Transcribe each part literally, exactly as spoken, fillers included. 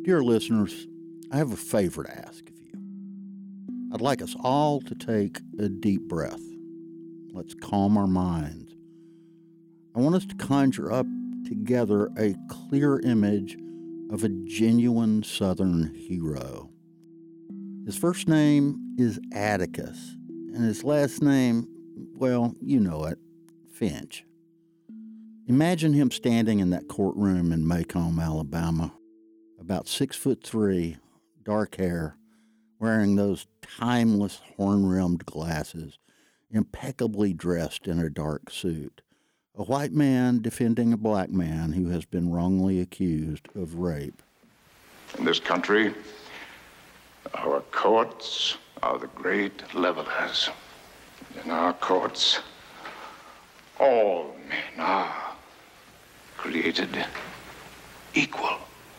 Dear listeners, I have a favor to ask of you. I'd like us all to take a deep breath. Let's calm our minds. I want us to conjure up together a clear image of a genuine Southern hero. His first name is Atticus, and his last name, well, you know it, Finch. Imagine him standing in that courtroom in Macomb, Alabama, about six foot three, dark hair, wearing those timeless horn-rimmed glasses, impeccably dressed in a dark suit. A white man defending a black man who has been wrongly accused of rape. In this country, our courts are the great levelers. In our courts, all men are created equal.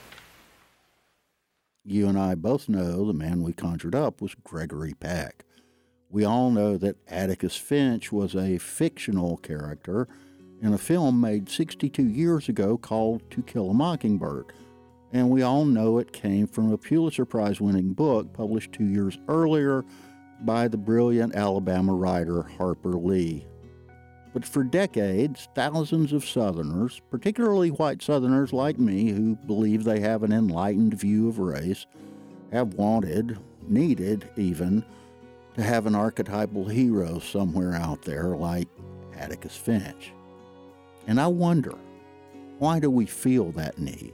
You and I both know the man we conjured up was Gregory Peck. We all know that Atticus Finch was a fictional character in a film made sixty-two years ago called To Kill a Mockingbird. And we all know it came from a Pulitzer Prize-winning book published two years earlier by the brilliant Alabama writer Harper Lee. But for decades, thousands of Southerners, particularly white Southerners like me who believe they have an enlightened view of race, have wanted, needed even, to have an archetypal hero somewhere out there like Atticus Finch. And I wonder, why do we feel that need?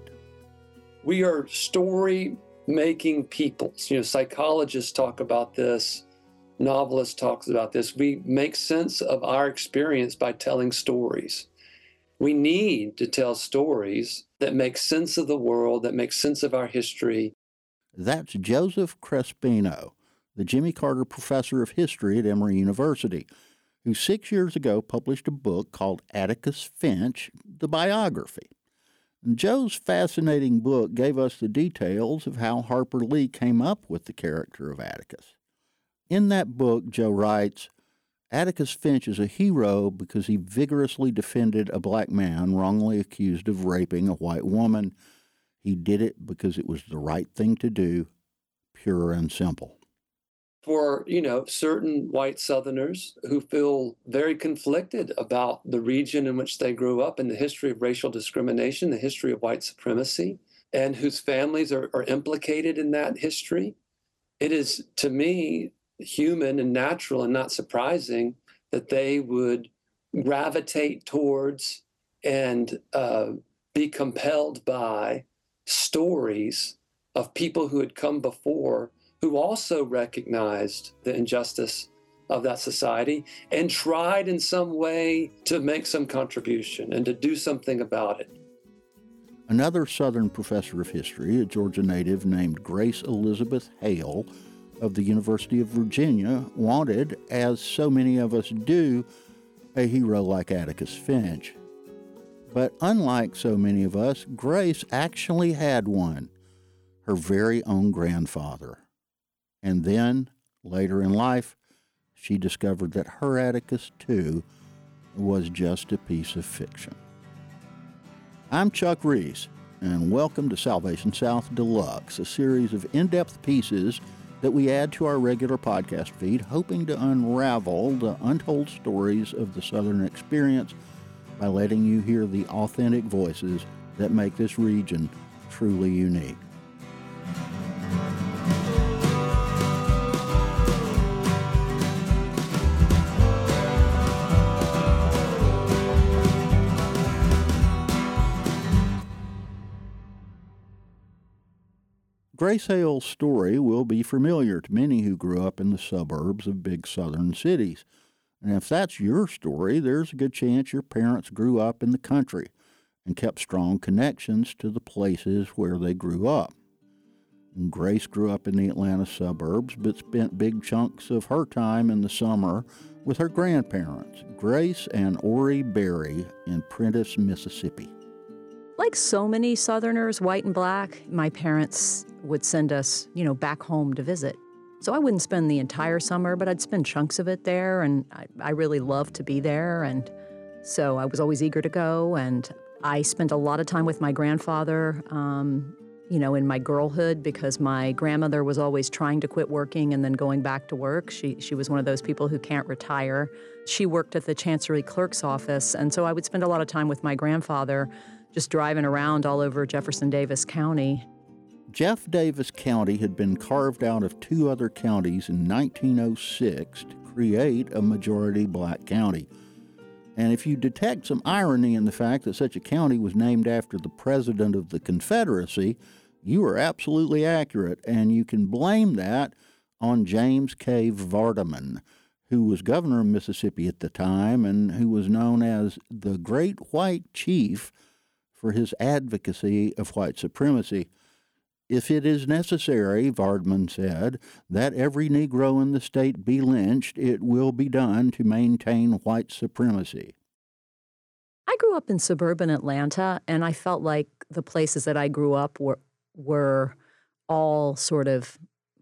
We are story-making peoples. You know, psychologists talk about this. Novelists talk about this. We make sense of our experience by telling stories. We need to tell stories that make sense of the world, that make sense of our history. That's Joseph Crespino, the Jimmy Carter Professor of History at Emory University, who six years ago published a book called Atticus Finch, the Biography. And Joe's fascinating book gave us the details of how Harper Lee came up with the character of Atticus. In that book, Joe writes, Atticus Finch is a hero because he vigorously defended a black man wrongly accused of raping a white woman. He did it because it was the right thing to do, pure and simple. For, you know, certain white Southerners who feel very conflicted about the region in which they grew up and the history of racial discrimination, the history of white supremacy, and whose families are, are implicated in that history, it is, to me, human and natural and not surprising that they would gravitate towards and uh, be compelled by stories of people who had come before who also recognized the injustice of that society and tried in some way to make some contribution and to do something about it. Another Southern professor of history, a Georgia native named Grace Elizabeth Hale of the University of Virginia, wanted, as so many of us do, a hero like Atticus Finch. But unlike so many of us, Grace actually had one, her very own grandfather. And then, later in life, she discovered that her Atticus, too, was just a piece of fiction. I'm Chuck Reese, and welcome to Salvation South Deluxe, a series of in-depth pieces that we add to our regular podcast feed, hoping to unravel the untold stories of the Southern experience by letting you hear the authentic voices that make this region truly unique. Grace Hale's story will be familiar to many who grew up in the suburbs of big southern cities. And if that's your story, there's a good chance your parents grew up in the country and kept strong connections to the places where they grew up. And Grace grew up in the Atlanta suburbs, but spent big chunks of her time in the summer with her grandparents, Grace and Ori Berry, in Prentiss, Mississippi. Like so many Southerners, white and black, my parents would send us, you know, back home to visit. So I wouldn't spend the entire summer, but I'd spend chunks of it there, and I, I really loved to be there, and so I was always eager to go, and I spent a lot of time with my grandfather. Um, you know, in my girlhood because my grandmother was always trying to quit working and then going back to work. She she was one of those people who can't retire. She worked at the Chancery Clerk's office, and so I would spend a lot of time with my grandfather just driving around all over Jefferson Davis County. Jeff Davis County had been carved out of two other counties in nineteen oh six to create a majority black county. And if you detect some irony in the fact that such a county was named after the President of the Confederacy, you are absolutely accurate, and you can blame that on James K. Vardaman, who was governor of Mississippi at the time and who was known as the Great White Chief for his advocacy of white supremacy. If it is necessary, Vardaman said, that every Negro in the state be lynched, it will be done to maintain white supremacy. I grew up in suburban Atlanta, and I felt like the places that I grew up were were all sort of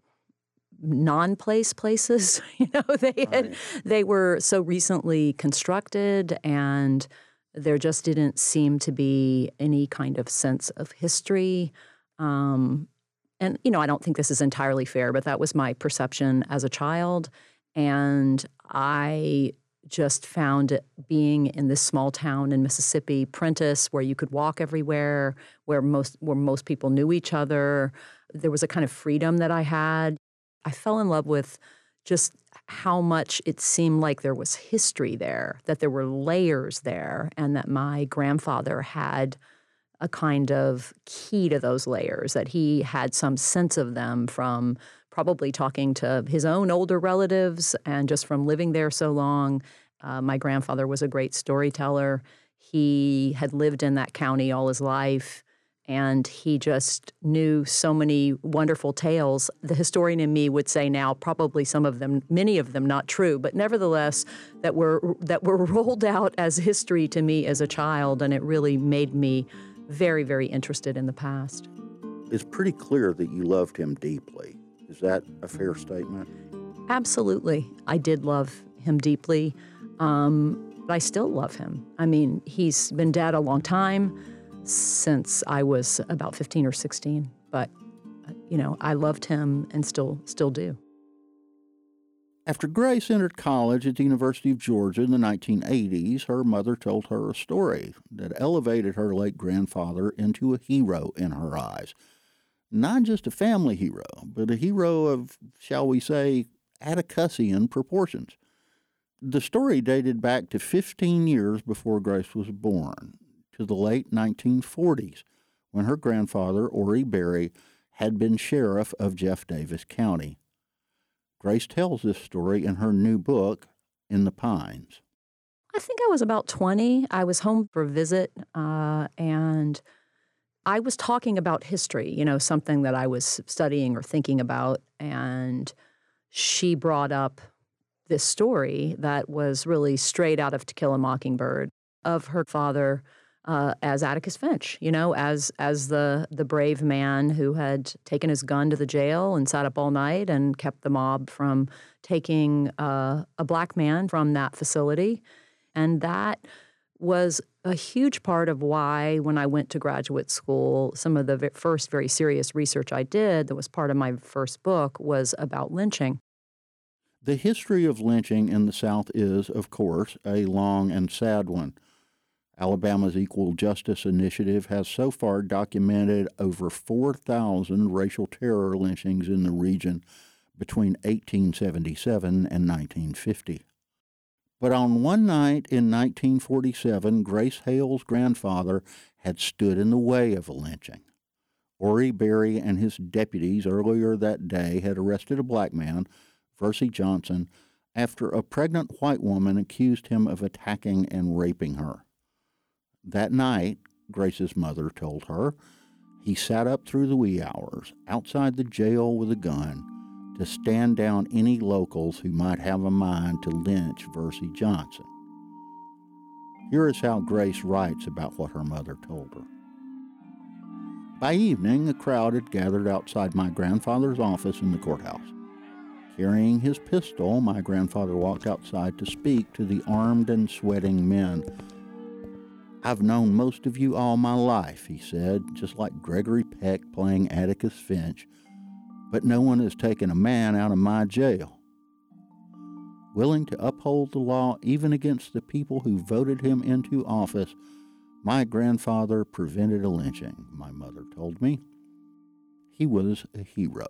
non-place places. You know, they had, Right. they were so recently constructed, and there just didn't seem to be any kind of sense of history. Um, and, you know, I don't think this is entirely fair, but that was my perception as a child. And I just found it being in this small town in Mississippi, Prentiss, where you could walk everywhere, where most where most people knew each other. There was a kind of freedom that I had. I fell in love with just how much it seemed like there was history there, that there were layers there, and that my grandfather had a kind of key to those layers, that he had some sense of them from probably talking to his own older relatives and just from living there so long. Uh, my grandfather was a great storyteller. He had lived in that county all his life, and he just knew so many wonderful tales. The historian in me would say now probably some of them, many of them not true, but nevertheless that were that were rolled out as history to me as a child, and it really made me very, very interested in the past. It's pretty clear that you loved him deeply. Is that a fair statement? Absolutely. I did love him deeply, um, but I still love him. I mean, he's been dead a long time, since I was about fifteen or sixteen, but, you know, I loved him and still still do. After Grace entered college at the University of Georgia in the nineteen eighties, her mother told her a story that elevated her late grandfather into a hero in her eyes. Not just a family hero, but a hero of, shall we say, Atticusian proportions. The story dated back to fifteen years before Grace was born, to the late nineteen forties, when her grandfather, Horry Berry, had been sheriff of Jeff Davis County. Grace tells this story in her new book, In the Pines. I think I was about twenty. I was home for a visit, uh, and I was talking about history, you know, something that I was studying or thinking about, and she brought up this story that was really straight out of To Kill a Mockingbird of her father uh, as Atticus Finch, you know, as as the the brave man who had taken his gun to the jail and sat up all night and kept the mob from taking uh, a black man from that facility. And that was a huge part of why, when I went to graduate school, some of the v- first very serious research I did that was part of my first book was about lynching. The history of lynching in the South is, of course, a long and sad one. Alabama's Equal Justice Initiative has so far documented over four thousand racial terror lynchings in the region between eighteen seventy-seven and nineteen fifty. But on one night in nineteen forty-seven, Grace Hale's grandfather had stood in the way of a lynching. Horry Berry and his deputies earlier that day had arrested a black man, Versie Johnson, after a pregnant white woman accused him of attacking and raping her. That night, Grace's mother told her, he sat up through the wee hours, outside the jail with a gun, to stand down any locals who might have a mind to lynch Versie Johnson. Here is how Grace writes about what her mother told her. By evening, a crowd had gathered outside my grandfather's office in the courthouse. Carrying his pistol, my grandfather walked outside to speak to the armed and sweating men. "I've known most of you all my life," he said, just like Gregory Peck playing Atticus Finch, "but no one has taken a man out of my jail." Willing to uphold the law even against the people who voted him into office, my grandfather prevented a lynching, my mother told me. He was a hero.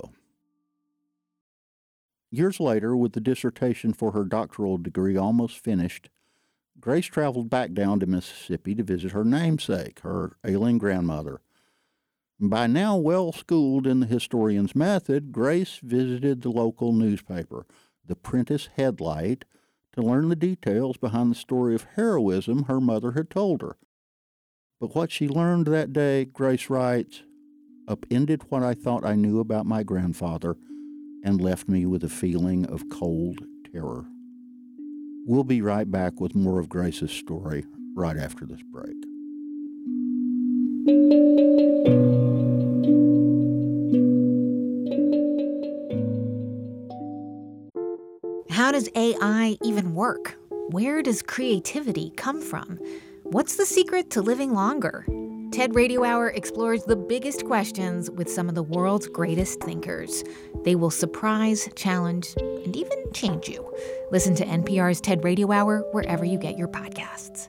Years later, with the dissertation for her doctoral degree almost finished, Grace traveled back down to Mississippi to visit her namesake, her ailing grandmother. By now well-schooled in the historian's method, Grace visited the local newspaper, the Prentice Headlight, to learn the details behind the story of heroism her mother had told her. But what she learned that day, Grace writes, upended what I thought I knew about my grandfather and left me with a feeling of cold terror. We'll be right back with more of Grace's story right after this break. How does A I even work? Where does creativity come from? What's the secret to living longer? TED Radio Hour explores the biggest questions with some of the world's greatest thinkers. They will surprise, challenge, and even change you. Listen to N P R's TED Radio Hour wherever you get your podcasts.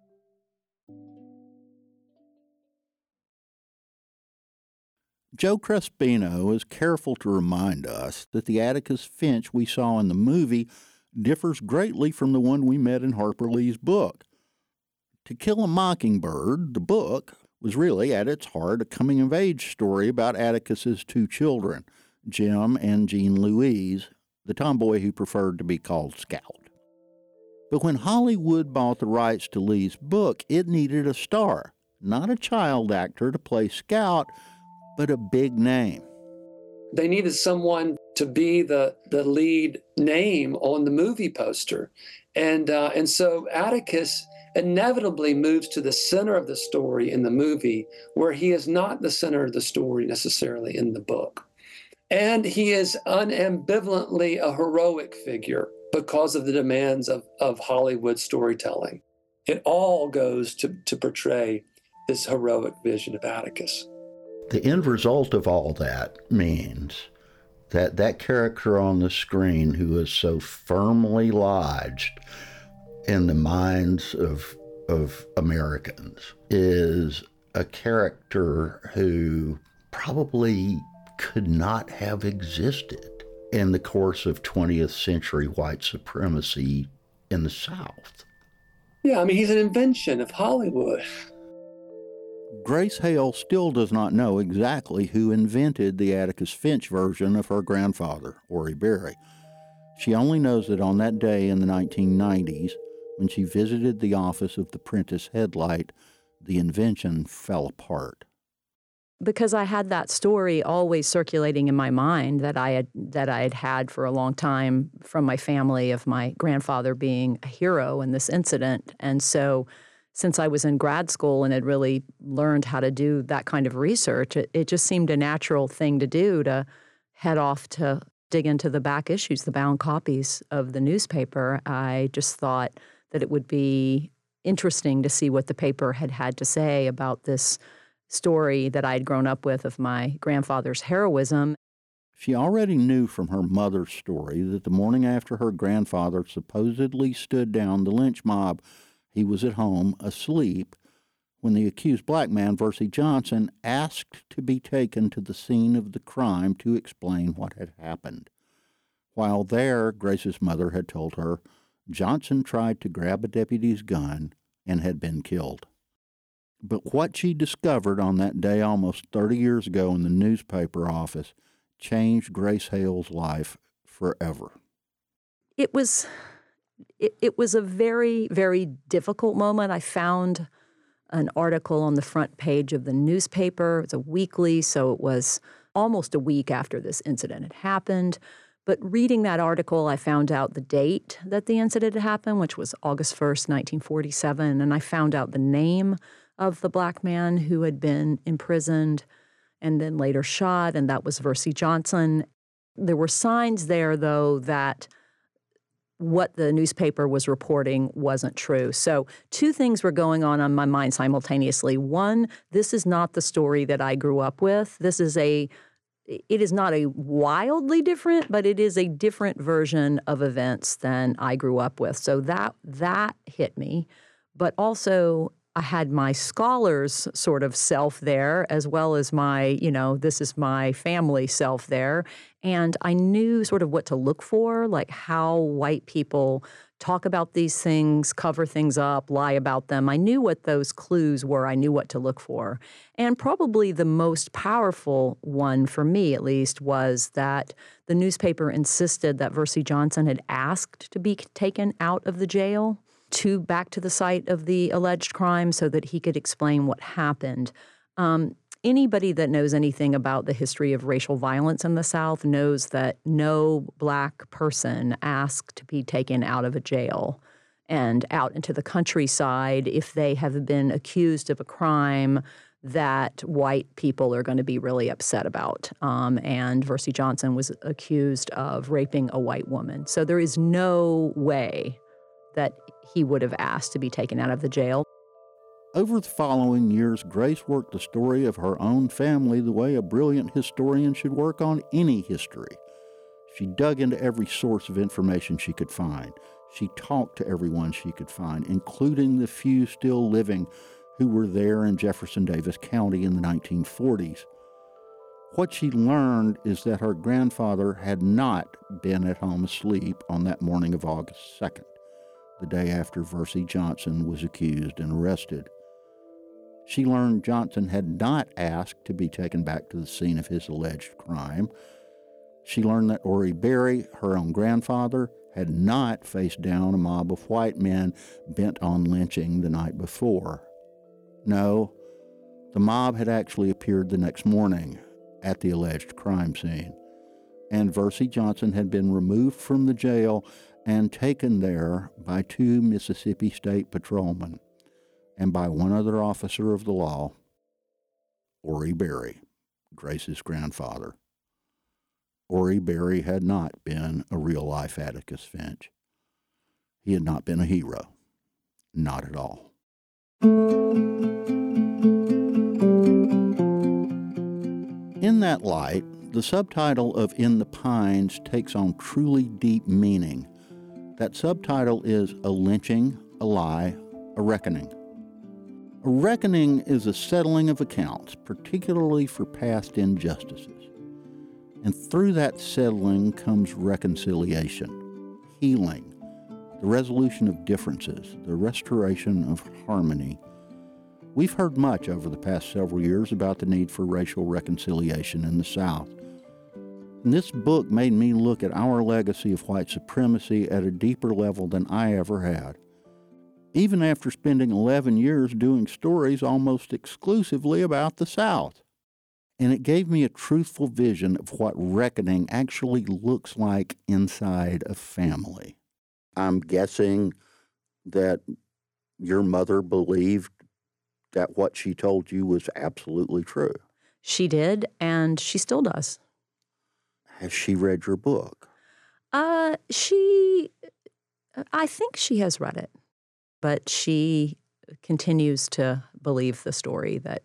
Joe Crespino is careful to remind us that the Atticus Finch we saw in the movie differs greatly from the one we met in Harper Lee's book. To Kill a Mockingbird, the book, was really, at its heart, a coming-of-age story about Atticus's two children, Jim and Jean Louise, the tomboy who preferred to be called Scout. But when Hollywood bought the rights to Lee's book, it needed a star, not a child actor to play Scout, but a big name. They needed someone to be the, the lead name on the movie poster. And, uh, and so Atticus inevitably moves to the center of the story in the movie, where he is not the center of the story necessarily in the book. And he is unambivalently a heroic figure because of the demands of, of Hollywood storytelling. It all goes to, to portray this heroic vision of Atticus. The end result of all that means that that character on the screen who is so firmly lodged in the minds of of Americans is a character who probably could not have existed in the course of twentieth century white supremacy in the South. Yeah, I mean, he's an invention of Hollywood. Grace Hale still does not know exactly who invented the Atticus Finch version of her grandfather, Horry Berry. She only knows that on that day in the nineteen nineties, when she visited the office of the Prentice Headlight, the invention fell apart. Because I had that story always circulating in my mind that I had that I had had for a long time from my family of my grandfather being a hero in this incident. And so since I was in grad school and had really learned how to do that kind of research, it, it just seemed a natural thing to do to head off to dig into the back issues, the bound copies of the newspaper. I just thought that it would be interesting to see what the paper had had to say about this story that I'd grown up with of my grandfather's heroism. She already knew from her mother's story that the morning after her grandfather supposedly stood down the lynch mob, he was at home asleep when the accused black man, Versie Johnson, asked to be taken to the scene of the crime to explain what had happened. While there, Grace's mother had told her Johnson tried to grab a deputy's gun and had been killed. But what she discovered on that day almost thirty years ago in the newspaper office changed Grace Hale's life forever. It was... It, it was a very, very difficult moment. I found an article on the front page of the newspaper. It's a weekly, so it was almost a week after this incident had happened. But reading that article, I found out the date that the incident had happened, which was August first, nineteen forty-seven, and I found out the name of the black man who had been imprisoned and then later shot, and that was Versie Johnson. There were signs there, though, that what the newspaper was reporting wasn't true. So two things were going on on my mind simultaneously. One, this is not the story that I grew up with. This is a, it is not a wildly different, but it is a different version of events than I grew up with. So that that hit me. But also, I had my scholar's sort of self there, as well as my, you know, this is my family self there. And I knew sort of what to look for, like how white people talk about these things, cover things up, lie about them. I knew what those clues were. I knew what to look for. And probably the most powerful one, for me at least, was that the newspaper insisted that Versie Johnson had asked to be taken out of the jail to back to the site of the alleged crime so that he could explain what happened. Um, anybody that knows anything about the history of racial violence in the South knows that no Black person asked to be taken out of a jail and out into the countryside if they have been accused of a crime that white people are going to be really upset about. Um, and Versie Johnson was accused of raping a white woman. So there is no way that he would have asked to be taken out of the jail. Over the following years, Grace worked the story of her own family the way a brilliant historian should work on any history. She dug into every source of information she could find. She talked to everyone she could find, including the few still living who were there in Jefferson Davis County in the nineteen forties. What she learned is that her grandfather had not been at home asleep on that morning of August second. The day after Versie Johnson was accused and arrested. She learned Johnson had not asked to be taken back to the scene of his alleged crime. She learned that Ori Berry, her own grandfather, had not faced down a mob of white men bent on lynching the night before. No, the mob had actually appeared the next morning at the alleged crime scene, and Versie Johnson had been removed from the jail and taken there by two Mississippi State patrolmen and by one other officer of the law, Ori Berry, Grace's grandfather. Ori Berry had not been a real-life Atticus Finch. He had not been a hero. Not at all. In that light, the subtitle of In the Pines takes on truly deep meaning. That subtitle is A Lynching, a Lie, a Reckoning. A reckoning is a settling of accounts, particularly for past injustices. And through that settling comes reconciliation, healing, the resolution of differences, the restoration of harmony. We've heard much over the past several years about the need for racial reconciliation in the South. And this book made me look at our legacy of white supremacy at a deeper level than I ever had. Even after spending eleven years doing stories almost exclusively about the South. And it gave me a truthful vision of what reckoning actually looks like inside a family. I'm guessing that your mother believed that what she told you was absolutely true. She did, and she still does. Has she read your book? Uh, she, I think she has read it, but she continues to believe the story that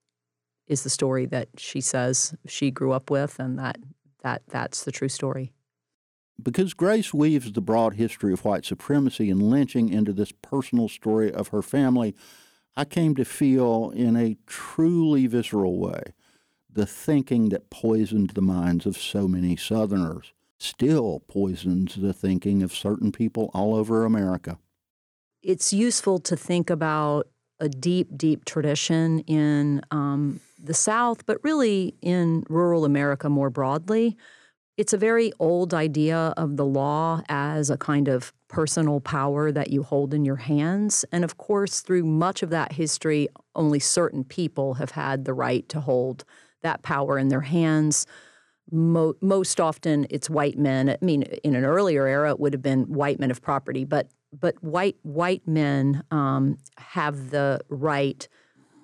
is the story that she says she grew up with, and that, that that's the true story. Because Grace weaves the broad history of white supremacy and lynching into this personal story of her family, I came to feel in a truly visceral way the thinking that poisoned the minds of so many Southerners still poisons the thinking of certain people all over America. It's useful to think about a deep, deep tradition in um, the South, but really in rural America more broadly. It's a very old idea of the law as a kind of personal power that you hold in your hands. And of course, through much of that history, only certain people have had the right to hold that power in their hands. Mo- most often, it's white men. I mean, in an earlier era, it would have been white men of property, but but white white men um, have the right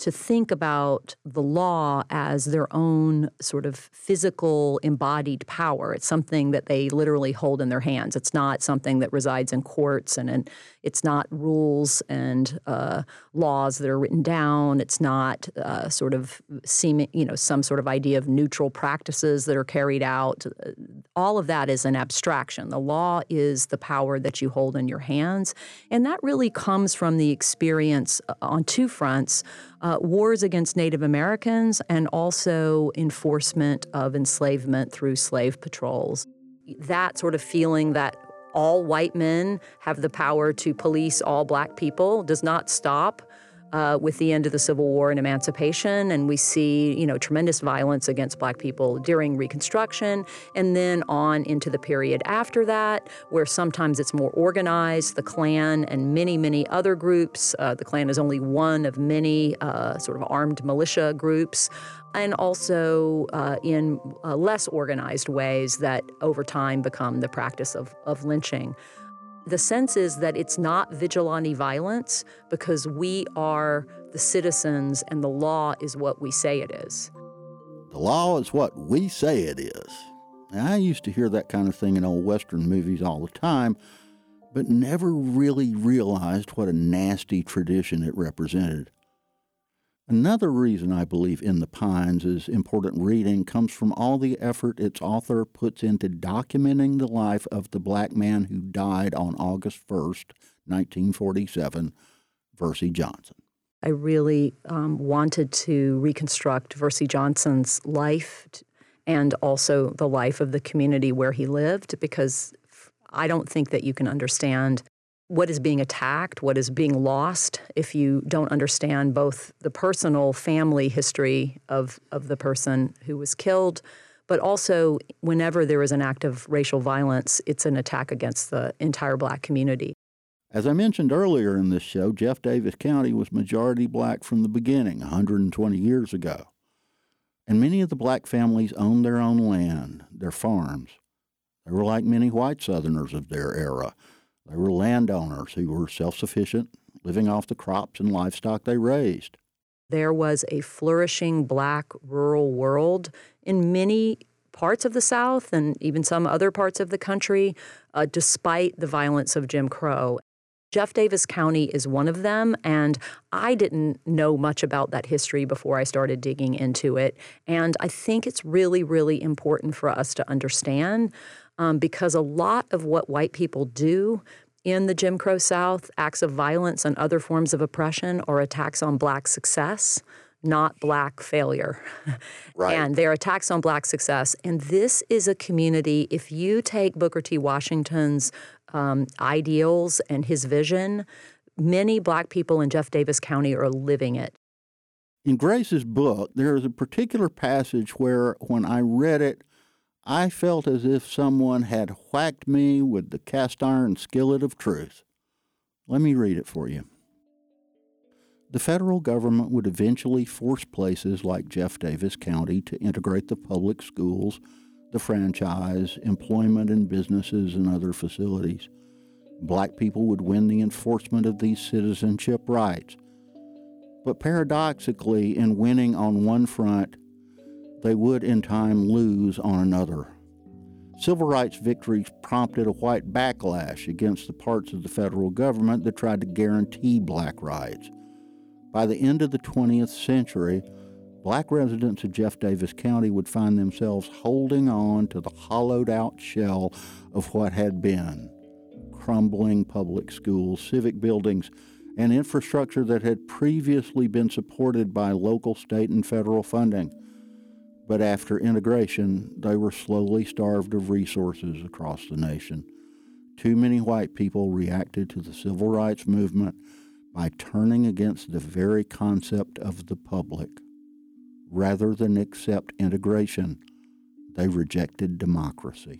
to think about the law as their own sort of physical embodied power. It's something that they literally hold in their hands. It's not something that resides in courts, and, and it's not rules and uh, laws that are written down. It's not uh, sort of seeming, you know, some sort of idea of neutral practices that are carried out. All of that is an abstraction. The law is the power that you hold in your hands, and that really comes from the experience on two fronts. Uh, wars against Native Americans and also enforcement of enslavement through slave patrols. That sort of feeling that all white men have the power to police all black people does not stop uh, with the end of the Civil War and emancipation. And we see, you know, tremendous violence against black people during Reconstruction, and then on into the period after that, where sometimes it's more organized. The Klan and many, many other groups. Uh, the Klan is only one of many uh, sort of armed militia groups, and also uh, in uh, less organized ways that over time become the practice of, of lynching. The sense is that it's not vigilante violence because we are the citizens and the law is what we say it is. The law is what we say it is. Now, I used to hear that kind of thing in old Western movies all the time, but never really realized what a nasty tradition it represented. Another reason I believe In the Pines is important reading comes from all the effort its author puts into documenting the life of the black man who died on August first, nineteen forty-seven, Versie Johnson. I really um, wanted to reconstruct Versie Johnson's life and also the life of the community where he lived, because I don't think that you can understand what is being attacked, what is being lost, if you don't understand both the personal family history of, of the person who was killed, but also whenever there is an act of racial violence, it's an attack against the entire black community. As I mentioned earlier in this show, Jeff Davis County was majority black from the beginning, one hundred twenty years ago. And many of the black families owned their own land, their farms. They were like many white Southerners of their era. They were landowners who were self-sufficient, living off the crops and livestock they raised. There was a flourishing black rural world in many parts of the South and even some other parts of the country, uh, despite the violence of Jim Crow. Jeff Davis County is one of them, and I didn't know much about that history before I started digging into it. And I think it's really, really important for us to understand um, because a lot of what white people do in the Jim Crow South, acts of violence and other forms of oppression, are attacks on black success, not black failure. Right. And they're attacks on black success. And this is a community, if you take Booker T. Washington's um, ideals and his vision, many black people in Jeff Davis County are living it. In Grace's book, there is a particular passage where, when I read it, I felt as if someone had whacked me with the cast iron skillet of truth. Let me read it for you. The federal government would eventually force places like Jeff Davis County to integrate the public schools, the franchise, employment and businesses and other facilities. Black people would win the enforcement of these citizenship rights. But paradoxically, in winning on one front, they would in time lose on another. Civil rights victories prompted a white backlash against the parts of the federal government that tried to guarantee black rights. By the end of the twentieth century, black residents of Jeff Davis County would find themselves holding on to the hollowed-out shell of what had been: crumbling public schools, civic buildings, and infrastructure that had previously been supported by local, state, and federal funding. But after integration, they were slowly starved of resources across the nation. Too many white people reacted to the civil rights movement by turning against the very concept of the public. Rather than accept integration, they rejected democracy.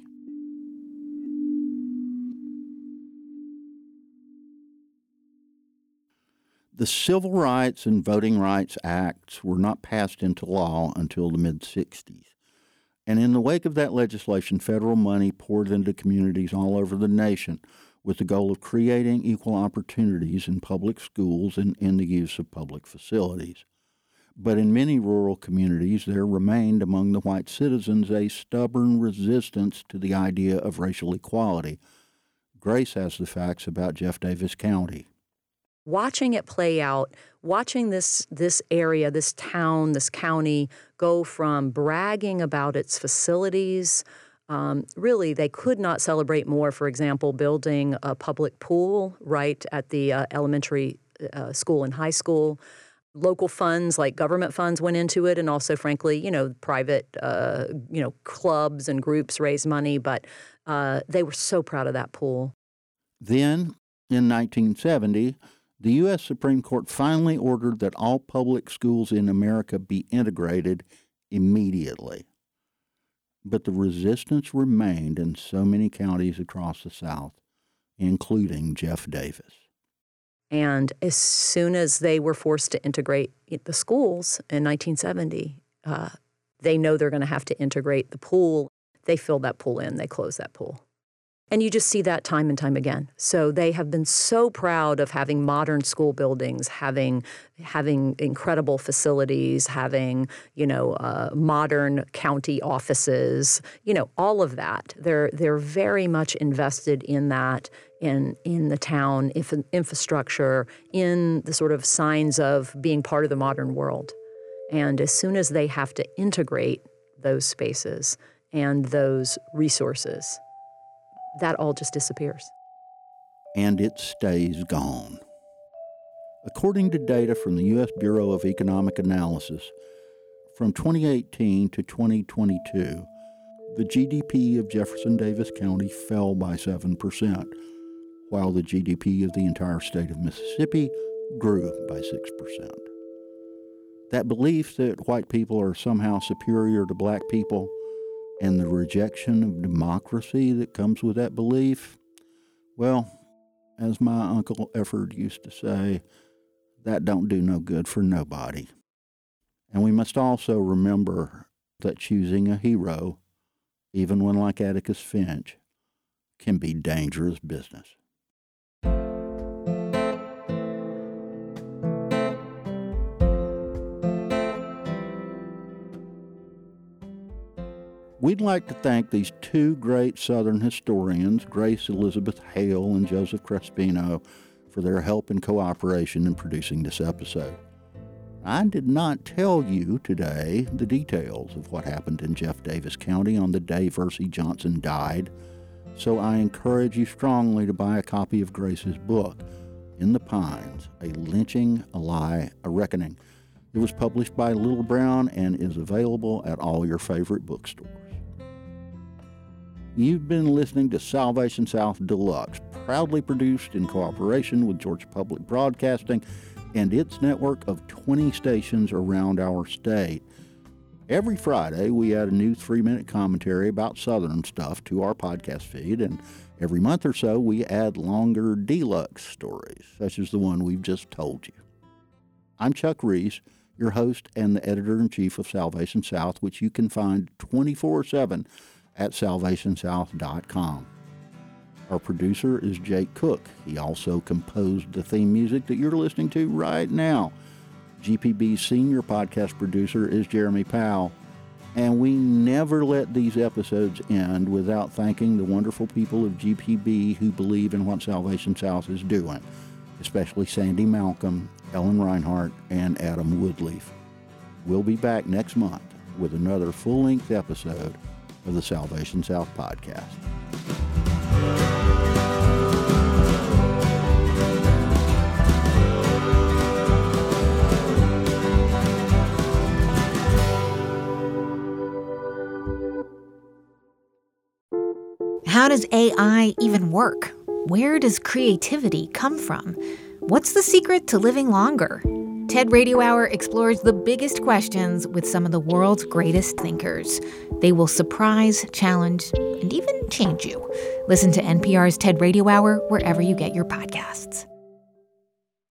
The Civil Rights and Voting Rights Acts were not passed into law until the mid-sixties. And in the wake of that legislation, federal money poured into communities all over the nation with the goal of creating equal opportunities in public schools and in the use of public facilities. But in many rural communities, there remained among the white citizens a stubborn resistance to the idea of racial equality. Grace has the facts about Jeff Davis County. Watching it play out, watching this this area, this town, this county go from bragging about its facilities. Um, really, they could not celebrate more, for example, building a public pool right at the uh, elementary uh, school and high school. Local funds, like government funds, went into it, and also, frankly, you know, private, uh, you know, clubs and groups raised money, but uh, they were so proud of that pool. Then, in nineteen seventy, the U S Supreme Court finally ordered that all public schools in America be integrated immediately. But the resistance remained in so many counties across the South, including Jeff Davis. And as soon as they were forced to integrate the schools in nineteen seventy, uh, they know they're going to have to integrate the pool. They filled that pool in. They closed that pool. And you just see that time and time again. So they have been so proud of having modern school buildings, having having incredible facilities, having, you know, uh, modern county offices, you know, all of that. They're they're very much invested in that, in in the town, inf- infrastructure, in the sort of signs of being part of the modern world. And as soon as they have to integrate those spaces and those resources, that all just disappears. And it stays gone. According to data from the U S Bureau of Economic Analysis, from twenty eighteen to twenty twenty-two, the G D P of Jefferson Davis County fell by seven percent, while the G D P of the entire state of Mississippi grew by six percent. That belief that white people are somehow superior to black people, and the rejection of democracy that comes with that belief, well, as my Uncle Efford used to say, that don't do no good for nobody. And we must also remember that choosing a hero, even one like Atticus Finch, can be dangerous business. We'd like to thank these two great Southern historians, Grace Elizabeth Hale and Joseph Crespino, for their help and cooperation in producing this episode. I did not tell you today the details of what happened in Jeff Davis County on the day Versie Johnson died, so I encourage you strongly to buy a copy of Grace's book, In the Pines, A Lynching, a Lie, a Reckoning. It was published by Little Brown and is available at all your favorite bookstores. You've been listening to Salvation South Deluxe, proudly produced in cooperation with Georgia Public Broadcasting and its network of twenty stations around our state. Every Friday, we add a new three-minute commentary about Southern stuff to our podcast feed, and every month or so, we add longer deluxe stories, such as the one we've just told you. I'm Chuck Reese, your host and the editor-in-chief of Salvation South, which you can find twenty-four seven at salvation south dot com. Our producer is Jake Cook. He also composed the theme music that you're listening to right now. G P B's senior podcast producer is Jeremy Powell. And we never let these episodes end without thanking the wonderful people of G P B who believe in what Salvation South is doing, especially Sandy Malcolm, Ellen Reinhardt, and Adam Woodleaf. We'll be back next month with another full-length episode of the Salvation South podcast. How does A I even work? Where does creativity come from? What's the secret to living longer? TED Radio Hour explores the biggest questions with some of the world's greatest thinkers. They will surprise, challenge, and even change you. Listen to N P R's TED Radio Hour wherever you get your podcasts.